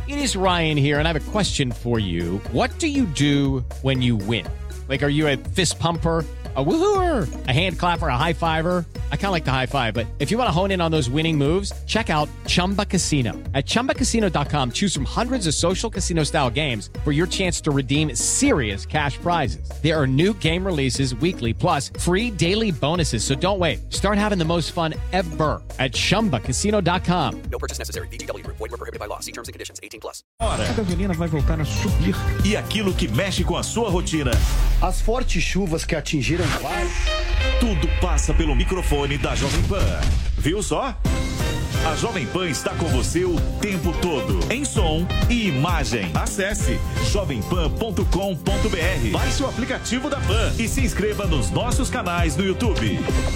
It is Ryan here, and I have a question for you. What do you do when you win? Like, are you a fist pumper, a woohooer, a hand clapper, a high fiver? I kind of like the high five, but if you want to hone in on those winning moves, check out Chumba Casino. At ChumbaCasino.com, choose from hundreds of social casino-style games for your chance to redeem serious cash prizes. There are new game releases weekly, plus free daily bonuses. So don't wait. Start having the most fun ever at ChumbaCasino.com. No purchase necessary. VGW Group. Void where prohibited by law. See terms and conditions. 18+. A gasolina vai voltar a subir. E aquilo que mexe com a sua rotina. As fortes chuvas que atingiram Tudo passa pelo microfone da Jovem Pan. Viu só? A Jovem Pan está com você o tempo todo, em som e imagem. Acesse jovempan.com.br, baixe o aplicativo da Pan e se inscreva nos nossos canais no YouTube.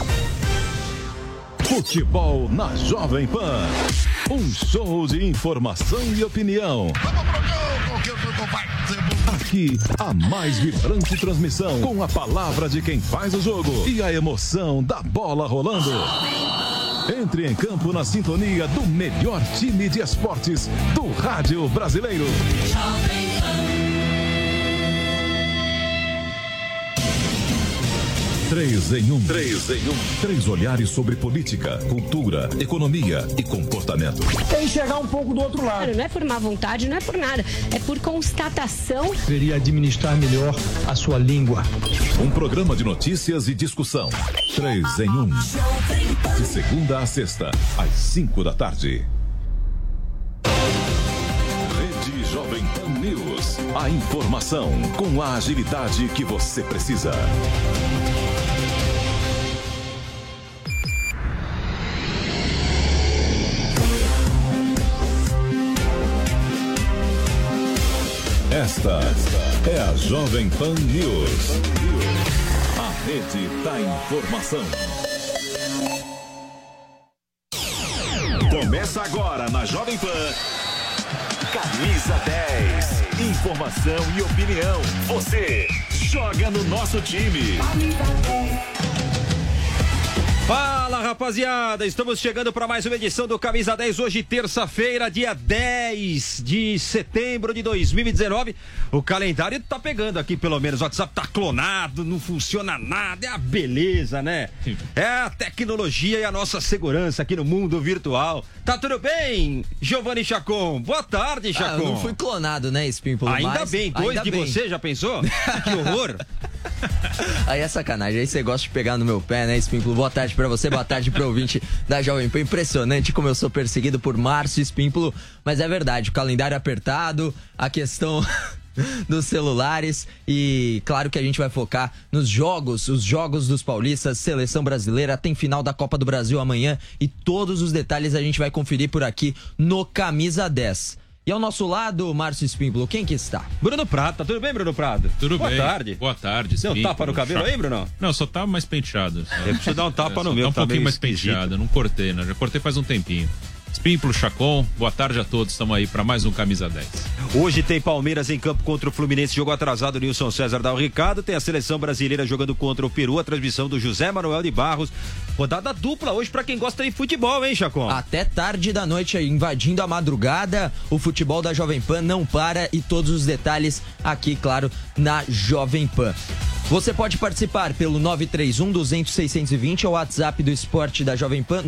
Futebol na Jovem Pan. Um show de informação e opinião. Aqui, a mais vibrante transmissão, com a palavra de quem faz o jogo e a emoção da bola rolando. Entre em campo na sintonia do melhor time de esportes do rádio brasileiro. 3 em 1. 3 olhares sobre política, cultura, economia e comportamento. Tem que chegar um pouco do outro lado. Não é por má vontade, não é por nada. É por constatação. Deveria administrar melhor a sua língua. Um programa de notícias e discussão. 3 em 1. De segunda a sexta, às 5 da tarde. Rede Jovem Pan News. A informação com a agilidade que você precisa. Esta é a Jovem Pan News. A rede da informação. Começa agora na Jovem Pan. Camisa 10. Informação e opinião. Você joga no nosso time. Fala, rapaziada, estamos chegando para mais uma edição do Camisa 10, hoje terça-feira, dia 10 de setembro de 2019. O calendário tá pegando aqui, pelo menos, o WhatsApp tá clonado, não funciona nada, é a beleza, né? É a tecnologia e a nossa segurança aqui no mundo virtual. Tá tudo bem, Giovanni Chacon? Boa tarde, Chacon. Eu não fui clonado, né, Espímpolo? Ainda bem, dois de você, já pensou? Que horror. Aí é sacanagem, aí você gosta de pegar no meu pé, né, Espímpolo? Boa tarde pra você, boa tarde pro ouvinte da Jovem Pan. Impressionante como eu sou perseguido por Márcio Espímpolo, mas é verdade, o calendário apertado, a questão dos celulares e claro que a gente vai focar nos jogos, os jogos dos paulistas, seleção brasileira, tem final da Copa do Brasil amanhã e todos os detalhes a gente vai conferir por aqui no Camisa 10. E ao nosso lado, Márcio Espímpolo, quem que está? Bruno Prado, tá tudo bem, Bruno Prado? Tudo bem. Boa tarde. Boa tarde, Deu tapa no cabelo aí, Bruno? Não, só tá mais penteado. Eu preciso dar um tapa no meu, tá um pouquinho mais penteado, não cortei, né? Já cortei faz um tempinho. Espímpolo, Chacon, boa tarde a todos, estamos aí para mais um Camisa 10. Hoje tem Palmeiras em campo contra o Fluminense, jogo atrasado, Nilson César Dal Ricardo, tem a seleção brasileira jogando contra o Peru, a transmissão do José Manuel de Barros, rodada dupla hoje para quem gosta de futebol, hein, Chacon? Até tarde da noite, invadindo a madrugada, o futebol da Jovem Pan não para e todos os detalhes aqui, claro, na Jovem Pan. Você pode participar pelo 931-200-620, é o WhatsApp do esporte da Jovem Pan,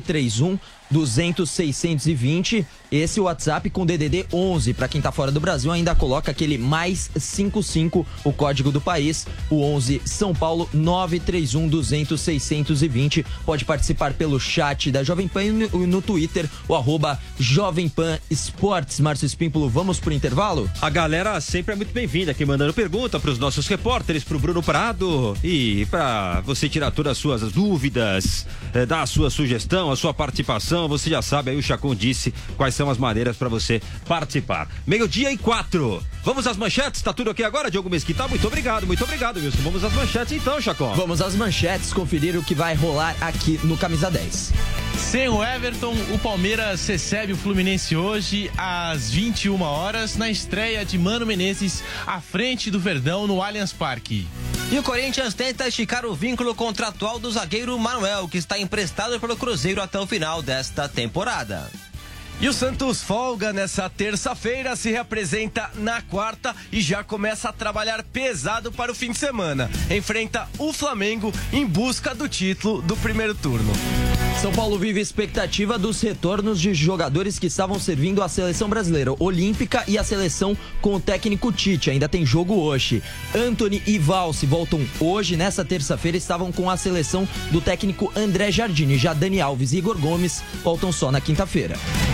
931-200-620. Esse é o WhatsApp com DDD 11. Para quem tá fora do Brasil, ainda coloca aquele mais 55, o código do país, o 11 São Paulo, 931-200-620. Pode participar pelo chat da Jovem Pan e no Twitter, o @Jovem Pan Esportes. Márcio Espímpolo, vamos pro intervalo? A galera sempre é muito bem-vinda aqui, mandando pergunta pros nossos repórteres, pro Bruno Prado, e para você tirar todas as suas dúvidas, dar a sua sugestão, a sua participação. Você já sabe, aí o Chacon disse quais são as maneiras para você participar. 12:04. Vamos às manchetes? Tá tudo ok agora, Diogo Mesquita? Muito obrigado, Wilson. Vamos às manchetes então, Chacon. Vamos às manchetes, conferir o que vai rolar aqui no Camisa 10. Sem o Everton, o Palmeiras recebe o Fluminense hoje às 21 horas na estreia de Mano Menezes à frente do Verdão no Allianz Parque. E o Corinthians tenta esticar o vínculo contratual do zagueiro Manuel, que está emprestado pelo Cruzeiro até o final desta temporada. E o Santos folga nessa terça-feira, se reapresenta na quarta e já começa a trabalhar pesado para o fim de semana. Enfrenta o Flamengo em busca do título do primeiro turno. São Paulo vive expectativa dos retornos de jogadores que estavam servindo a seleção brasileira olímpica e a seleção com o técnico Tite. Ainda tem jogo hoje. Antony e Valse voltam hoje, nessa terça-feira, estavam com a seleção do técnico André Jardine. Já Dani Alves e Igor Gomes voltam só na quinta-feira.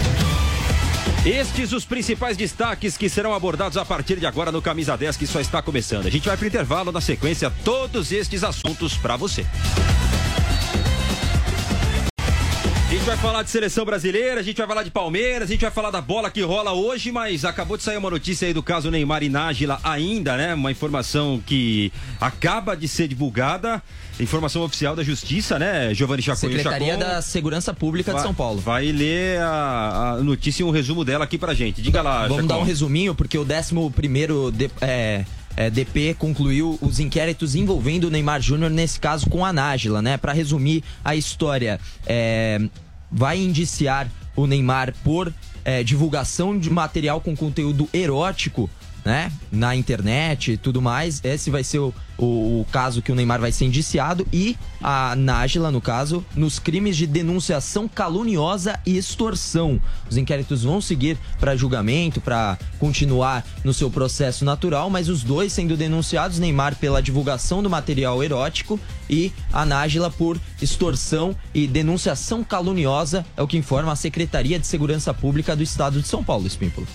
Estes os principais destaques que serão abordados a partir de agora no Camisa 10, que só está começando. A gente vai para o intervalo, na sequência, todos estes assuntos para você. A gente vai falar de seleção brasileira, a gente vai falar de Palmeiras, a gente vai falar da bola que rola hoje, mas acabou de sair uma notícia aí do caso Neymar e Nájila ainda, né? Uma informação que acaba de ser divulgada, informação oficial da Justiça, né, Giovanni Chacon? Secretaria da Segurança Pública de São Paulo. Vai ler a notícia e um resumo dela aqui pra gente. Diga lá, Vamos Chacon. dar um resuminho, porque o 11º DP concluiu os inquéritos envolvendo o Neymar Júnior, nesse caso com a Nájila, né? Pra resumir a história, vai indiciar o Neymar por divulgação de material com conteúdo erótico, né, na internet e tudo mais. Esse vai ser o caso que o Neymar vai ser indiciado, e a Nájila, no caso, nos crimes de denunciação caluniosa e extorsão. Os inquéritos vão seguir para julgamento, para continuar no seu processo natural, mas os dois sendo denunciados, Neymar pela divulgação do material erótico e a Nájila por extorsão e denunciação caluniosa, é o que informa a Secretaria de Segurança Pública do Estado de São Paulo, Espímpolo.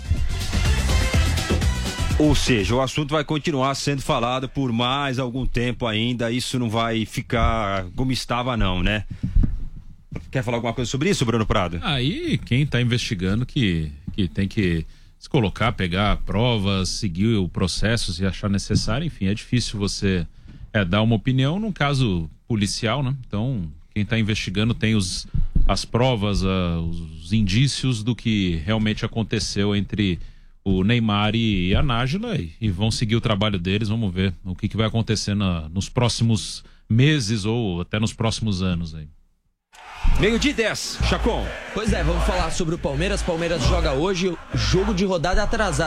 Ou seja, o assunto vai continuar sendo falado por mais algum tempo ainda, isso não vai ficar como estava não, né? Quer falar alguma coisa sobre isso, Bruno Prado? Aí quem está investigando que tem que se colocar, pegar provas, seguir o processo se achar necessário, enfim, é difícil você dar uma opinião num caso policial, né? Então, quem está investigando tem as provas, os indícios do que realmente aconteceu entre o Neymar e a Nájila, e vão seguir o trabalho deles. Vamos ver o que vai acontecer nos próximos meses ou até nos próximos anos aí. 12:10, Chacon. Pois é, vamos falar sobre o Palmeiras. Palmeiras joga hoje, jogo de rodada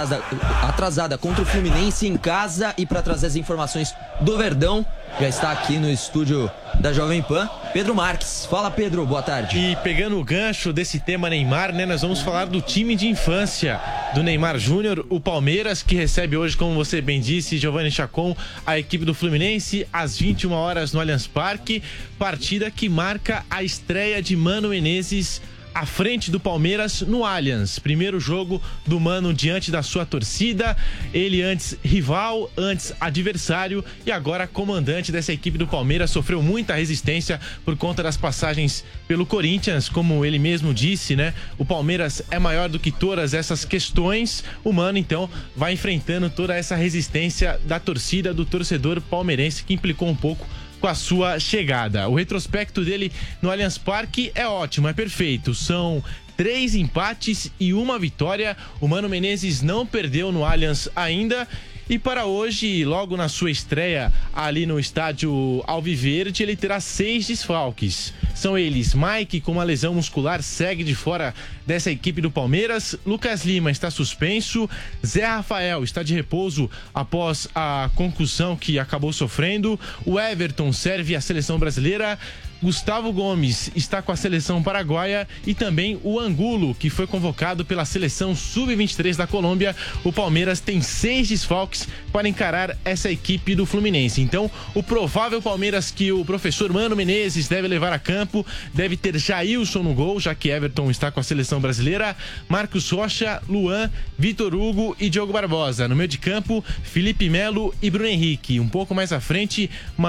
atrasada contra o Fluminense em casa. E para trazer as informações do Verdão, já está aqui no estúdio da Jovem Pan, Pedro Marques. Fala, Pedro, boa tarde. E pegando o gancho desse tema Neymar, né, nós vamos falar do time de infância do Neymar Júnior, o Palmeiras, que recebe hoje, como você bem disse, Giovanni Chacon, a equipe do Fluminense, às 21 horas no Allianz Parque, partida que marca a estreia de Mano Menezes à frente do Palmeiras no Allianz. Primeiro jogo do Mano diante da sua torcida, ele antes rival, antes adversário e agora comandante dessa equipe do Palmeiras. Sofreu muita resistência por conta das passagens pelo Corinthians, como ele mesmo disse, né? O Palmeiras é maior do que todas essas questões. O Mano então vai enfrentando toda essa resistência da torcida, do torcedor palmeirense, que implicou um pouco com a sua chegada. O retrospecto dele no Allianz Parque é ótimo, é perfeito. São 3 empates e 1 vitória. O Mano Menezes não perdeu no Allianz ainda. E para hoje, logo na sua estreia ali no estádio Alviverde, ele terá 6 desfalques. São eles: Mike, com uma lesão muscular, segue de fora dessa equipe do Palmeiras. Lucas Lima está suspenso. Zé Rafael está de repouso após a concussão que acabou sofrendo. O Everton serve a seleção brasileira. Gustavo Gomes está com a seleção paraguaia e também o Angulo, que foi convocado pela seleção sub-23 da Colômbia. O Palmeiras tem 6 desfalques para encarar essa equipe do Fluminense. Então, o provável Palmeiras que o professor Mano Menezes deve levar a campo deve ter Jailson no gol, já que Everton está com a seleção brasileira, Marcos Rocha, Luan, Vitor Hugo e Diogo Barbosa. No meio de campo, Felipe Melo e Bruno Henrique. Um pouco mais à frente,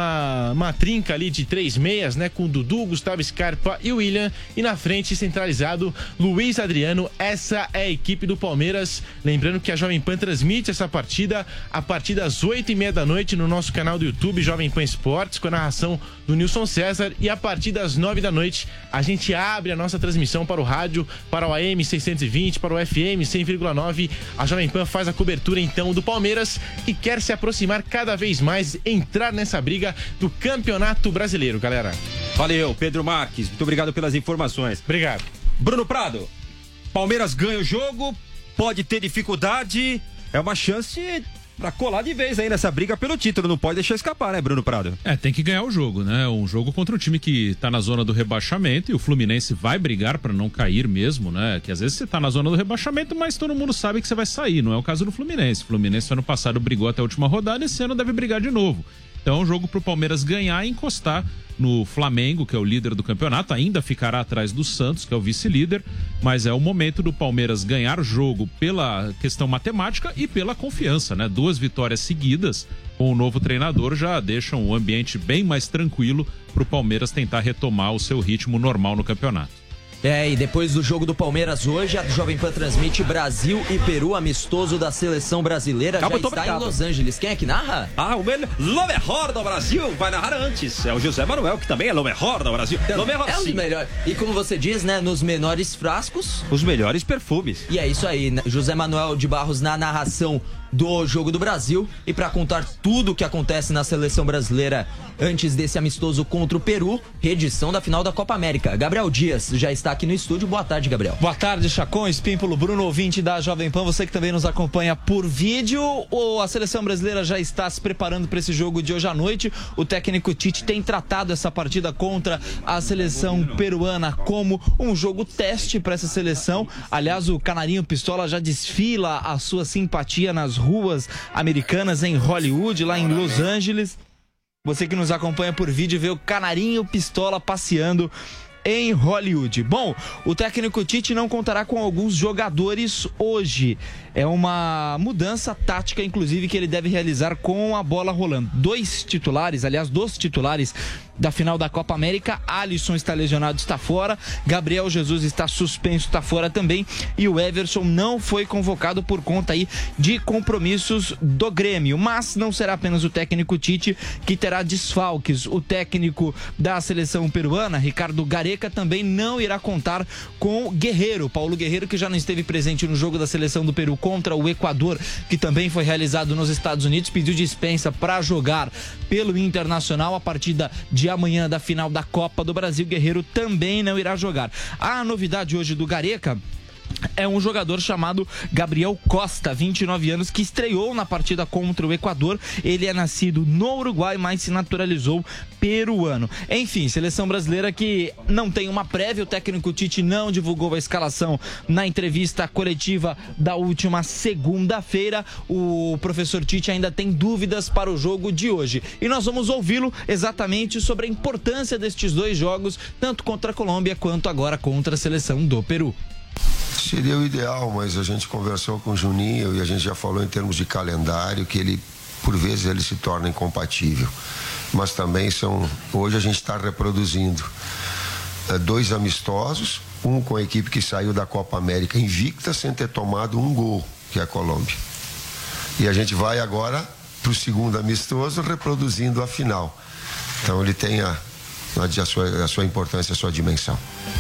uma trinca ali de 3 meias, né, com Dudu, Gustavo Scarpa e William, e na frente centralizado Luiz Adriano. Essa é a equipe do Palmeiras. Lembrando que a Jovem Pan transmite essa partida a partir das 8h30 da noite no nosso canal do YouTube Jovem Pan Esportes, com a narração do Nilson César, e a partir das 9 da noite a gente abre a nossa transmissão para o rádio, para o AM 620, para o FM 100,9. A Jovem Pan faz a cobertura então do Palmeiras e quer se aproximar cada vez mais, entrar nessa briga do Campeonato Brasileiro, galera. Valeu, Pedro Marques. Muito obrigado pelas informações. Obrigado. Bruno Prado. Palmeiras ganha o jogo, pode ter dificuldade, é uma chance pra colar de vez aí nessa briga pelo título, não pode deixar escapar, né, Bruno Prado? Tem que ganhar o jogo, né? Um jogo contra um time que tá na zona do rebaixamento e o Fluminense vai brigar pra não cair mesmo, né? Que às vezes você tá na zona do rebaixamento, mas todo mundo sabe que você vai sair, não é o caso do Fluminense. O Fluminense ano passado brigou até a última rodada e esse ano deve brigar de novo. Então é um jogo pro Palmeiras ganhar e encostar no Flamengo, que é o líder do campeonato, ainda ficará atrás do Santos, que é o vice-líder, mas é o momento do Palmeiras ganhar o jogo pela questão matemática e pela confiança, né? 2 vitórias seguidas com o novo treinador já deixam o ambiente bem mais tranquilo pro Palmeiras tentar retomar o seu ritmo normal no campeonato. E depois do jogo do Palmeiras hoje, a Jovem Pan transmite Brasil e Peru, amistoso da seleção brasileira. Já está em Los Angeles. Quem é que narra? O melhor do Brasil vai narrar antes. É o José Manuel, que também é o melhor do Brasil. É o melhor. E como você diz, né, nos menores frascos, os melhores perfumes. E é isso aí, José Manuel de Barros na narração do jogo do Brasil. E para contar tudo o que acontece na seleção brasileira antes desse amistoso contra o Peru, reedição da final da Copa América. Gabriel Dias já está aqui no estúdio. Boa tarde, Gabriel. Boa tarde, Chacon, Espímpolo, Bruno, ouvinte da Jovem Pan, você que também nos acompanha por vídeo. A seleção brasileira já está se preparando para esse jogo de hoje à noite. O técnico Tite tem tratado essa partida contra a seleção peruana como um jogo teste para essa seleção. Aliás, o Canarinho Pistola já desfila a sua simpatia nas ruas americanas, em Hollywood, lá em Los Angeles. Você que nos acompanha por vídeo vê o Canarinho Pistola passeando em Hollywood. Bom, o técnico Tite não contará com alguns jogadores hoje. É uma mudança tática, inclusive, que ele deve realizar com a bola rolando. 2 titulares da final da Copa América. Alisson está lesionado, está fora. Gabriel Jesus está suspenso, está fora também. E o Everson não foi convocado por conta aí de compromissos do Grêmio. Mas não será apenas o técnico Tite que terá desfalques. O técnico da seleção peruana, Ricardo Gareca, também não irá contar com Guerreiro. Paulo Guerreiro, que já não esteve presente no jogo da seleção do Peru contra o Equador, que também foi realizado nos Estados Unidos, pediu dispensa para jogar pelo Internacional a partida de amanhã da final da Copa do Brasil. Guerreiro também não irá jogar. A novidade hoje do Gareca é um jogador chamado Gabriel Costa, 29 anos, que estreou na partida contra o Equador. Ele é nascido no Uruguai, mas se naturalizou peruano. Enfim, seleção brasileira que não tem uma prévia. O técnico Tite não divulgou a escalação na entrevista coletiva da última segunda-feira. O professor Tite ainda tem dúvidas para o jogo de hoje. E nós vamos ouvi-lo exatamente sobre a importância destes 2 jogos, tanto contra a Colômbia quanto agora contra a seleção do Peru. Seria o ideal, mas a gente conversou com o Juninho e a gente já falou em termos de calendário que ele, por vezes, ele se torna incompatível. Mas também hoje a gente está reproduzindo 2 amistosos, um com a equipe que saiu da Copa América invicta sem ter tomado um gol, que é a Colômbia. E a gente vai agora para o segundo amistoso reproduzindo a final. Então ele tem a sua importância, a sua dimensão.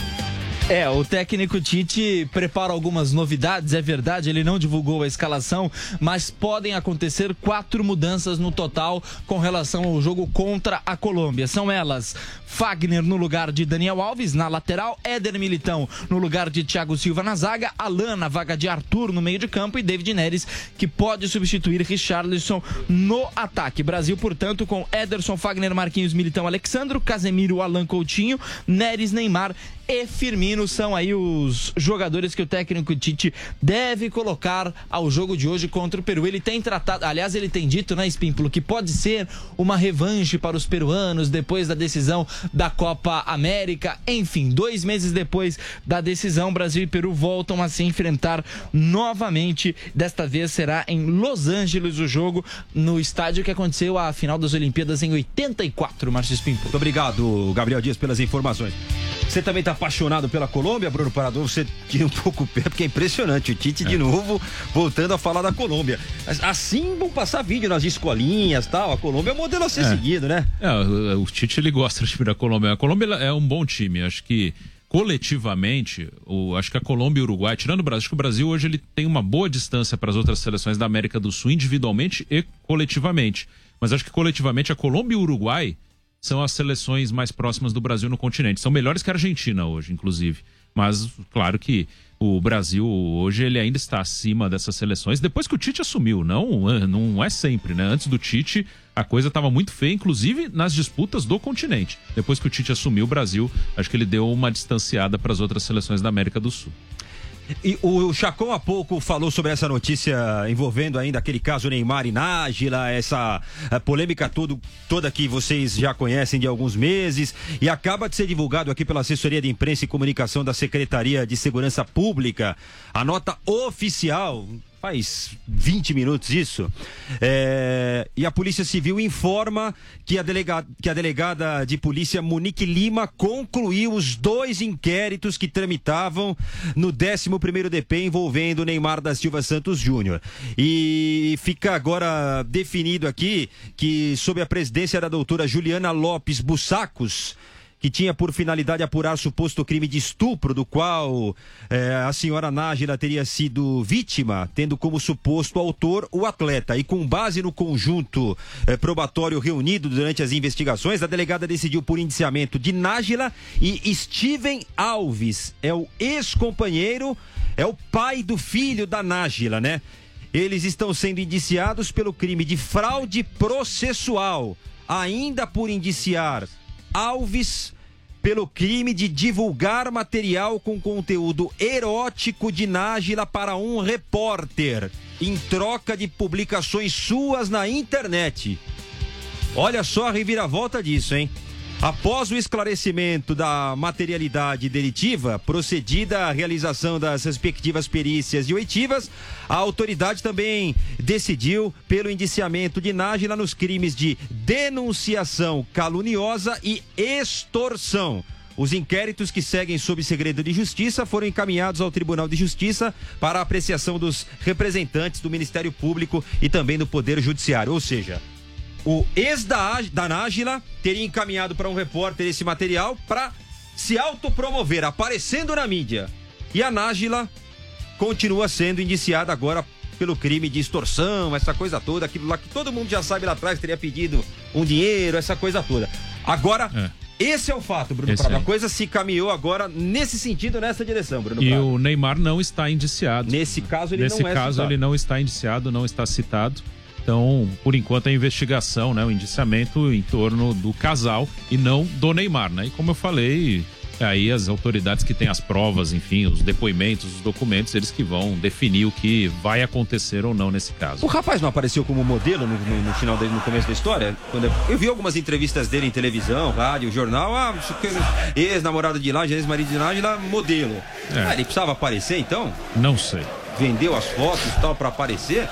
O técnico Tite prepara algumas novidades, é verdade, ele não divulgou a escalação, mas podem acontecer 4 mudanças no total com relação ao jogo contra a Colômbia. São elas: Fagner no lugar de Daniel Alves na lateral, Éder Militão no lugar de Thiago Silva na zaga, Alan na vaga de Arthur no meio de campo e David Neres, que pode substituir Richarlison no ataque. Brasil, portanto, com Ederson, Fagner, Marquinhos, Militão, Alexandro, Casemiro, Alan, Coutinho, Neres, Neymar e Firmino são aí os jogadores que o técnico Tite deve colocar ao jogo de hoje contra o Peru. Ele tem tratado, aliás, ele tem dito, né, Espímpolo, que pode ser uma revanche para os peruanos depois da decisão da Copa América. Enfim, 2 meses depois da decisão, Brasil e Peru voltam a se enfrentar novamente. Desta vez será em Los Angeles o jogo, no estádio que aconteceu a final das Olimpíadas em 84, Márcio Espímpolo. Muito obrigado, Gabriel Dias, pelas informações. Você também está apaixonado pela Colômbia, Bruno Parador? Você tira um pouco o pé, porque é impressionante. O Tite, de novo, voltando a falar da Colômbia. Assim vão passar vídeo nas escolinhas e tal. A Colômbia é um modelo a ser seguido, né? O Tite, ele gosta do time da Colômbia. A Colômbia é um bom time. Acho que coletivamente, acho que a Colômbia e o Uruguai, tirando o Brasil, acho que o Brasil hoje ele tem uma boa distância para as outras seleções da América do Sul, individualmente e coletivamente. Mas acho que coletivamente a Colômbia e o Uruguai são as seleções mais próximas do Brasil no continente. São melhores que a Argentina hoje, inclusive. Mas, claro que o Brasil hoje ele ainda está acima dessas seleções, depois que o Tite assumiu, não é sempre, né? Antes do Tite a coisa estava muito feia, inclusive nas disputas do continente. Depois que o Tite assumiu, o Brasil, acho que ele deu uma distanciada para as outras seleções da América do Sul. E o Chacon há pouco falou sobre essa notícia envolvendo ainda aquele caso Neymar e Nájila, essa polêmica toda que vocês já conhecem de alguns meses, e acaba de ser divulgado aqui pela assessoria de imprensa e comunicação da Secretaria de Segurança Pública a nota oficial. Faz 20 minutos isso. E a Polícia Civil informa que a delegada de polícia Monique Lima concluiu os 2 inquéritos que tramitavam no 11º DP envolvendo Neymar da Silva Santos Júnior. E fica agora definido aqui que, sob a presidência da doutora Juliana Lopes Bussacos, que tinha por finalidade apurar suposto crime de estupro, do qual a senhora Nájila teria sido vítima, tendo como suposto autor o atleta. E com base no conjunto probatório reunido durante as investigações, a delegada decidiu por indiciamento de Nájila e Steven Alves. É o ex-companheiro, é o pai do filho da Nájila, né? Eles estão sendo indiciados pelo crime de fraude processual, ainda por indiciar Alves pelo crime de divulgar material com conteúdo erótico de Nájila para um repórter em troca de publicações suas na internet. Olha só a reviravolta disso, hein? Após o esclarecimento da materialidade delitiva, procedida a realização das respectivas perícias e oitivas, a autoridade também decidiu pelo indiciamento de Nájila nos crimes de denunciação caluniosa e extorsão. Os inquéritos, que seguem sob segredo de justiça, foram encaminhados ao Tribunal de Justiça para a apreciação dos representantes do Ministério Público e também do Poder Judiciário. Ou seja, o ex da Nájila teria encaminhado para um repórter esse material para se autopromover, aparecendo na mídia. E a Nájila continua sendo indiciada agora pelo crime de extorsão, essa coisa toda, aquilo lá que todo mundo já sabe lá atrás, teria pedido um dinheiro, essa coisa toda. Agora, esse é o fato, Bruno Prado. A coisa se caminhou agora nesse sentido, nessa direção, Bruno Prado. E o Neymar não está indiciado. Nesse caso, ele ele não está indiciado, não está citado. Então, por enquanto, a investigação, né, o indiciamento em torno do casal e não do Neymar, né? E como eu falei, aí as autoridades que têm as provas, enfim, os depoimentos, os documentos, eles que vão definir o que vai acontecer ou não nesse caso. O rapaz não apareceu como modelo no final dele, no começo da história? Quando eu vi algumas entrevistas dele em televisão, rádio, jornal, ex-namorado de Nájila, ex-marido de Nájila, modelo. Ele precisava aparecer, então? Não sei. Vendeu as fotos e tal pra aparecer?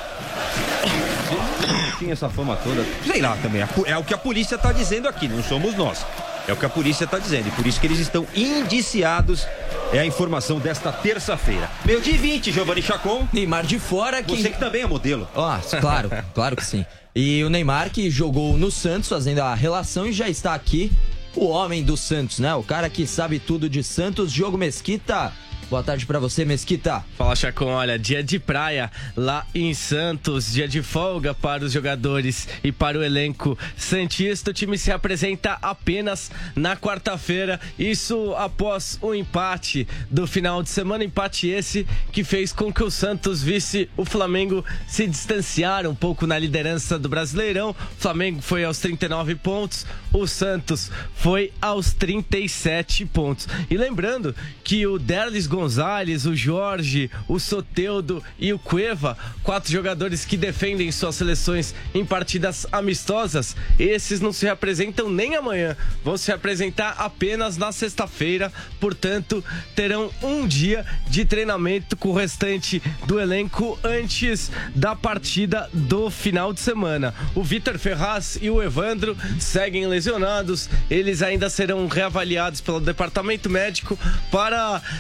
Tinha essa fama toda, sei lá também, é o que a polícia tá dizendo aqui, não somos nós, é o que a polícia tá dizendo, e por isso que eles estão indiciados. É a informação desta terça-feira. 12h20, Giovanni Chacon. Neymar de fora que... Você que também é modelo. Claro que sim. E o Neymar que jogou no Santos, fazendo a relação, e já está aqui o homem do Santos, né? O cara que sabe tudo de Santos, Diogo Mesquita. Boa tarde pra você, Mesquita. Fala, Chacon. Olha, dia de praia lá em Santos, dia de folga para os jogadores e para o elenco santista. O time se apresenta apenas na quarta-feira, isso após o empate do final de semana, empate esse que fez com que o Santos visse o Flamengo se distanciar um pouco na liderança do Brasileirão. O Flamengo foi aos 39 pontos, o Santos foi aos 37 pontos. E lembrando que o Derlis Gonzalez, o Jorge, o Soteldo e o Cueva, 4 jogadores que defendem suas seleções em partidas amistosas, esses não se representam nem amanhã, vão se apresentar apenas na sexta-feira, portanto terão um dia de treinamento com o restante do elenco antes da partida do final de semana. O Vitor Ferraz e o Evandro seguem lesionados, eles ainda serão reavaliados pelo departamento médico para saber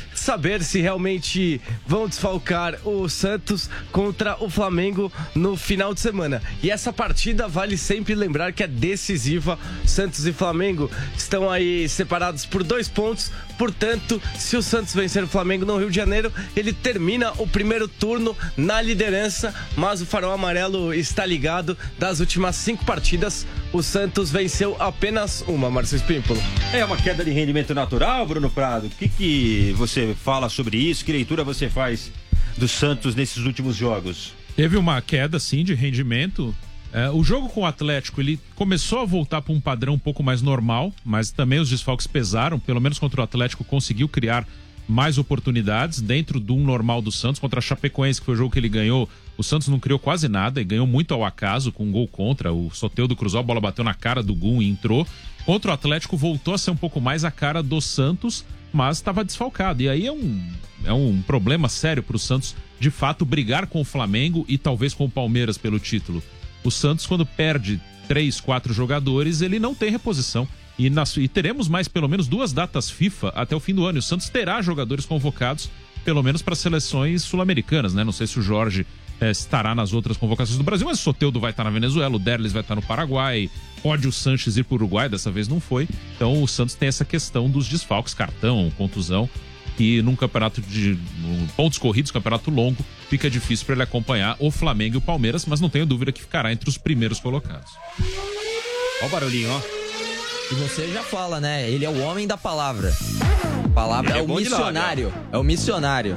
ver se realmente vão desfalcar o Santos contra o Flamengo no final de semana. E essa partida vale sempre lembrar que é decisiva. Santos e Flamengo estão aí separados por 2 pontos. Portanto, se o Santos vencer o Flamengo no Rio de Janeiro, ele termina o primeiro turno na liderança, mas o farol amarelo está ligado. Das últimas 5 partidas, o Santos venceu apenas uma, Márcio Espímpolo. É uma queda de rendimento natural, Bruno Prado? O que você fala sobre isso? Que leitura você faz do Santos nesses últimos jogos? Teve uma queda, sim, de rendimento. O jogo com o Atlético, ele começou a voltar para um padrão um pouco mais normal, mas também os desfalques pesaram. Pelo menos contra o Atlético conseguiu criar mais oportunidades dentro do normal do Santos. Contra a Chapecoense, que foi o jogo que ele ganhou, o Santos não criou quase nada e ganhou muito ao acaso com um gol contra. O Soteldo cruzou, a bola bateu na cara do Gum e entrou. Contra o Atlético voltou a ser um pouco mais a cara do Santos, mas estava desfalcado. E aí é um problema sério para o Santos, de fato, brigar com o Flamengo e talvez com o Palmeiras pelo título. O Santos, quando perde 3, 4 jogadores, ele não tem reposição. E teremos mais pelo menos 2 datas FIFA até o fim do ano. E o Santos terá jogadores convocados, pelo menos para seleções sul-americanas, né? Não sei se o Jorge estará nas outras convocações do Brasil, mas o Soteldo vai estar na Venezuela, o Derlis vai estar no Paraguai, pode o Sanches ir para o Uruguai, dessa vez não foi. Então o Santos tem essa questão dos desfalques, cartão, contusão, que num campeonato de pontos corridos, campeonato longo, fica difícil para ele acompanhar o Flamengo e o Palmeiras, mas não tenho dúvida que ficará entre os primeiros colocados. Olha o barulhinho, ó. E você já fala, né? Ele é o homem da palavra. A palavra é o missionário. É o missionário.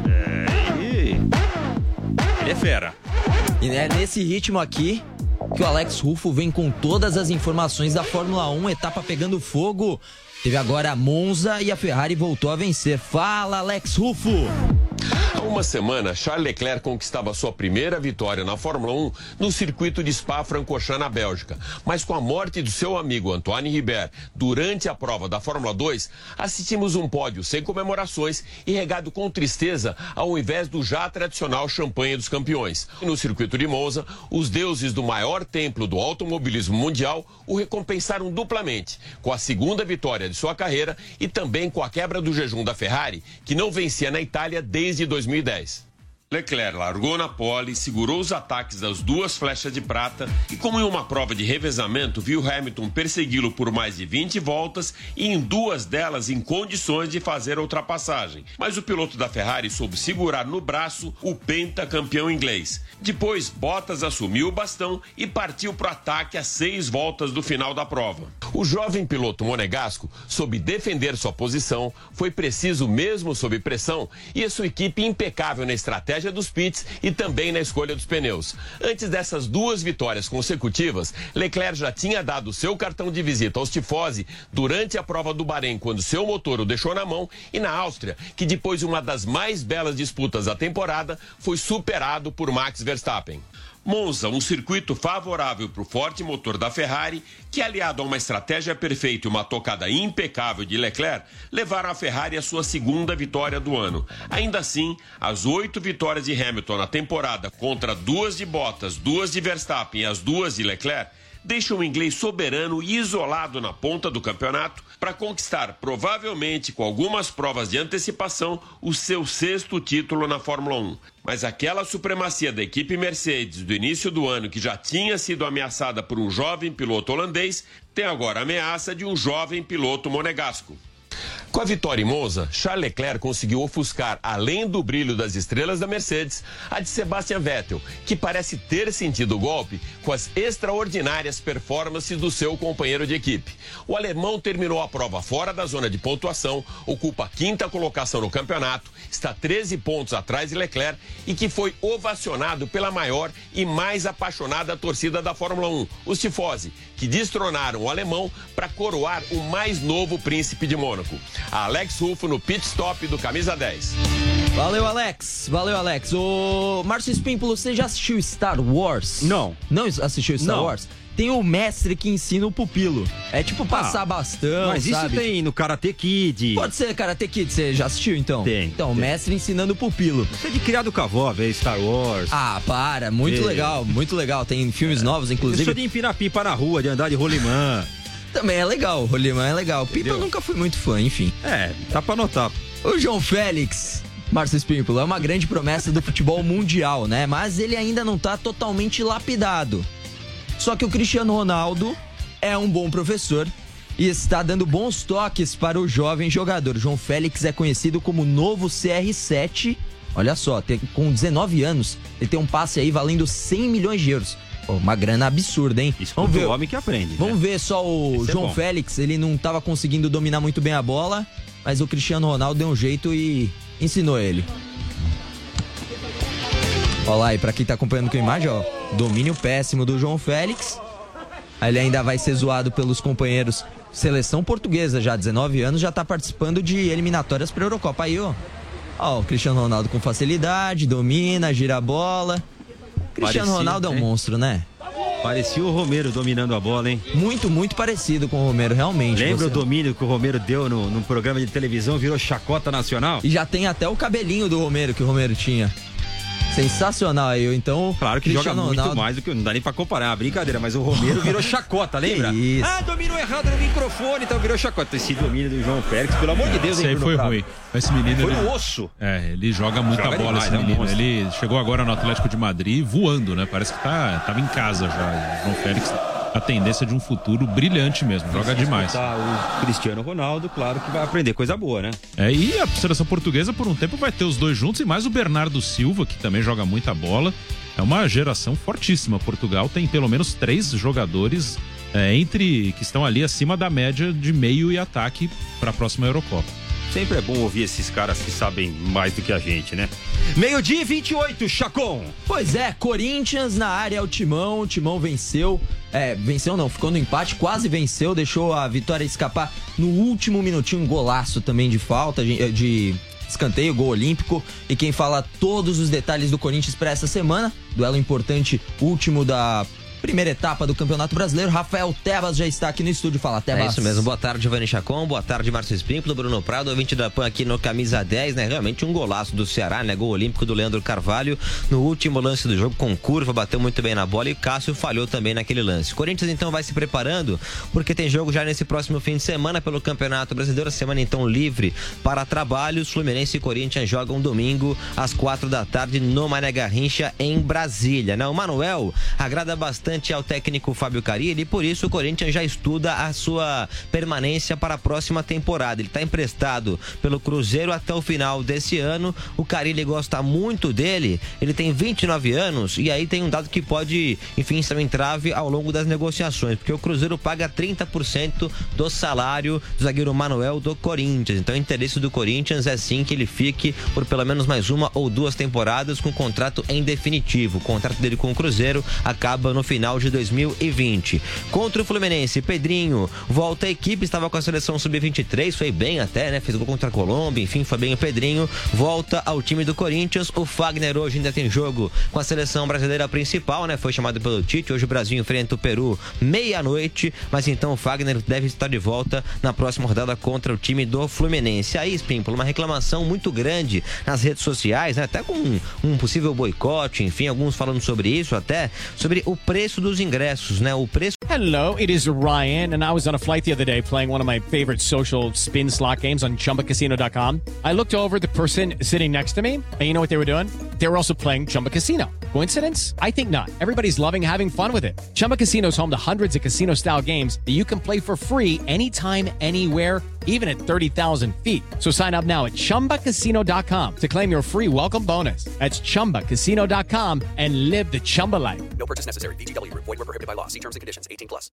Ele é fera. E é nesse ritmo aqui que o Alex Rufo vem com todas as informações da Fórmula 1, etapa pegando fogo. Teve agora a Monza e a Ferrari voltou a vencer. Fala, Alex Rufo! Há uma semana, Charles Leclerc conquistava sua primeira vitória na Fórmula 1 no circuito de Spa-Francorchamps, na Bélgica. Mas com a morte do seu amigo Antoine Hubert durante a prova da Fórmula 2, assistimos um pódio sem comemorações e regado com tristeza ao invés do já tradicional champanhe dos campeões. No circuito de Monza, os deuses do maior templo do automobilismo mundial o recompensaram duplamente, com a segunda vitória de sua carreira e também com a quebra do jejum da Ferrari, que não vencia na Itália desde 2010. Leclerc largou na pole, segurou os ataques das 2 flechas de prata e, como em uma prova de revezamento, viu Hamilton persegui-lo por mais de 20 voltas e em 2 delas em condições de fazer a ultrapassagem. Mas o piloto da Ferrari soube segurar no braço o pentacampeão inglês. Depois, Bottas assumiu o bastão e partiu para o ataque a 6 voltas do final da prova. O jovem piloto monegasco soube defender sua posição, foi preciso mesmo sob pressão e a sua equipe impecável na estratégia dos pits e também na escolha dos pneus. Antes dessas 2 vitórias consecutivas, Leclerc já tinha dado seu cartão de visita aos tifosi durante a prova do Bahrein, quando seu motor o deixou na mão, e na Áustria, que depois de uma das mais belas disputas da temporada, foi superado por Max Verstappen. Monza, um circuito favorável para o forte motor da Ferrari, que aliado a uma estratégia perfeita e uma tocada impecável de Leclerc, levaram a Ferrari à sua segunda vitória do ano. Ainda assim, as 8 vitórias de Hamilton na temporada contra 2 de Bottas, 2 de Verstappen e as 2 de Leclerc, deixa o inglês soberano e isolado na ponta do campeonato para conquistar, provavelmente com algumas provas de antecipação, o seu 6º título na Fórmula 1. Mas aquela supremacia da equipe Mercedes do início do ano, que já tinha sido ameaçada por um jovem piloto holandês, tem agora a ameaça de um jovem piloto monegasco. Com a vitória em Monza, Charles Leclerc conseguiu ofuscar, além do brilho das estrelas da Mercedes, a de Sebastian Vettel, que parece ter sentido o golpe com as extraordinárias performances do seu companheiro de equipe. O alemão terminou a prova fora da zona de pontuação, ocupa a 5ª colocação no campeonato, está 13 pontos atrás de Leclerc e que foi ovacionado pela maior e mais apaixonada torcida da Fórmula 1, os tifosi, que destronaram o alemão para coroar o mais novo príncipe de Mônaco. Alex Rufo no pit stop do Camisa 10. Valeu, Alex. Valeu, Alex. Ô, Márcio Espímpolo, você já assistiu Star Wars? Não. Não assistiu Star Wars? Tem o mestre que ensina o pupilo. É tipo passar bastão, mas sabe? Isso tem no Karate Kid. Pode ser Karate Kid, você já assistiu então? Tem. Então, o mestre ensinando o pupilo. Você é de criado com a avó, ver Star Wars. Ah, para. Muito legal, muito legal. Tem filmes novos, inclusive. Eu sou de empinar pipa na rua, de andar de rolimã. Também é legal, o rolimã é legal. Pipa eu nunca fui muito fã, enfim. Tá pra anotar. O João Félix Márcio Espímpolo, é uma grande promessa do futebol mundial, né? Mas ele ainda não tá totalmente lapidado. Só que o Cristiano Ronaldo é um bom professor e está dando bons toques para o jovem jogador. João Félix é conhecido como o novo CR7. Olha só, com 19 anos, ele tem um passe aí valendo 100 milhões de euros. Uma grana absurda, hein? Vamos ver o homem que aprende. Vamos ver só o João Félix, ele não estava conseguindo dominar muito bem a bola, mas o Cristiano Ronaldo deu um jeito e ensinou ele. Olha lá, e pra quem tá acompanhando com a imagem, ó, domínio péssimo do João Félix. Aí ele ainda vai ser zoado pelos companheiros. Seleção portuguesa já, 19 anos, já tá participando de eliminatórias pra Eurocopa. Aí, ó, o Cristiano Ronaldo com facilidade, domina, gira a bola. Cristiano Ronaldo é um monstro, né? Parecia o Romero dominando a bola, hein? Muito, muito parecido com o Romero, realmente. Lembra o domínio que o Romero deu no programa de televisão, virou chacota nacional? E já tem até o cabelinho do Romero que o Romero tinha. Sensacional aí, então. Claro que Cristiano joga muito Ronaldo... mais do que. Não dá nem pra comparar, é uma brincadeira, mas o Romero virou chacota, lembra? Isso. Dominou errado no microfone, então virou chacota. Esse domínio do João Félix, pelo amor de Deus, hein, foi ruim. Esse menino. Foi no osso. Ele joga muita bola, demais, esse menino. Ele chegou agora no Atlético de Madrid voando, né? Parece que tava em casa já. O João Félix. A tendência de um futuro brilhante mesmo, joga demais. O Cristiano Ronaldo, claro que vai aprender coisa boa, né? E a seleção portuguesa por um tempo vai ter os dois juntos e mais o Bernardo Silva, que também joga muita bola. É uma geração fortíssima. Portugal tem pelo menos 3 jogadores que estão ali acima da média de meio e ataque para a próxima Eurocopa. Sempre é bom ouvir esses caras que sabem mais do que a gente, né? 12h28, Chacon. Pois é, Corinthians na área, o Timão venceu. Venceu não, ficou no empate, quase venceu, deixou a vitória escapar no último minutinho, um golaço também de falta, de escanteio, gol olímpico. E quem fala todos os detalhes do Corinthians para essa semana, duelo importante, último da primeira etapa do Campeonato Brasileiro, Rafael Tebas já está aqui no estúdio. Fala, Tebas. É isso mesmo, boa tarde, Giovanni Chacon, boa tarde, Márcio Espímpolo, Bruno Prado, ouvinte da PAN aqui no Camisa 10, né? Realmente um golaço do Ceará, né? Gol olímpico do Leandro Carvalho no último lance do jogo, com curva, bateu muito bem na bola e Cássio falhou também naquele lance. Corinthians então vai se preparando, porque tem jogo já nesse próximo fim de semana pelo Campeonato Brasileiro, semana então livre para trabalhos. Fluminense e Corinthians jogam domingo às 4 da tarde no Mané Garrincha, em Brasília, né? O Manuel agrada bastante ao técnico Fábio Carille e por isso o Corinthians já estuda a sua permanência para a próxima temporada. Ele está emprestado pelo Cruzeiro até o final desse ano. O Carille gosta muito dele, ele tem 29 anos e aí tem um dado que pode, enfim, ser um entrave ao longo das negociações, porque o Cruzeiro paga 30% do salário do zagueiro Manuel do Corinthians. Então o interesse do Corinthians é sim que ele fique por pelo menos mais 1 ou 2 temporadas com contrato em definitivo. O contrato dele com o Cruzeiro acaba no final de 2020. Contra o Fluminense, Pedrinho volta à equipe, estava com a seleção sub-23, foi bem até, né? Fez gol contra a Colômbia, enfim, foi bem o Pedrinho. Volta ao time do Corinthians. O Fagner hoje ainda tem jogo com a seleção brasileira principal, né? Foi chamado pelo Tite. Hoje o Brasil enfrenta o Peru meia-noite, mas então o Fagner deve estar de volta na próxima rodada contra o time do Fluminense. Aí, Espímpolo, uma reclamação muito grande nas redes sociais, né? Até com um possível boicote, enfim, alguns falando sobre isso, até sobre o preço dos ingressos, né? O preço. Hello, it is Ryan, and I was on a flight the other day playing one of my favorite social spin slot games on ChumbaCasino.com. I looked over at the person sitting next to me, and you know what they were doing? They were also playing Chumba Casino. Coincidence? I think not. Everybody's loving having fun with it. Chumba Casino is home to hundreds of casino-style games that you can play for free anytime, anywhere, even at 30,000 feet. So sign up now at ChumbaCasino.com to claim your free welcome bonus. That's ChumbaCasino.com and live the Chumba life. No purchase necessary. VGW. Void where prohibited by law. See terms and conditions. 18+.